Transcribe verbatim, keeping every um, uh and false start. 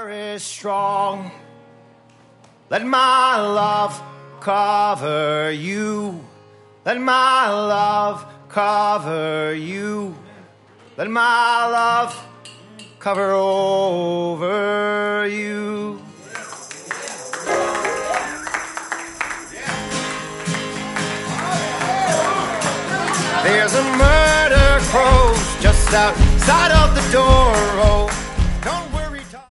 heart is strong. Let my love cover you. Let my love cover you. Let my love cover over you. There's a murder crow just outside of the door. Oh,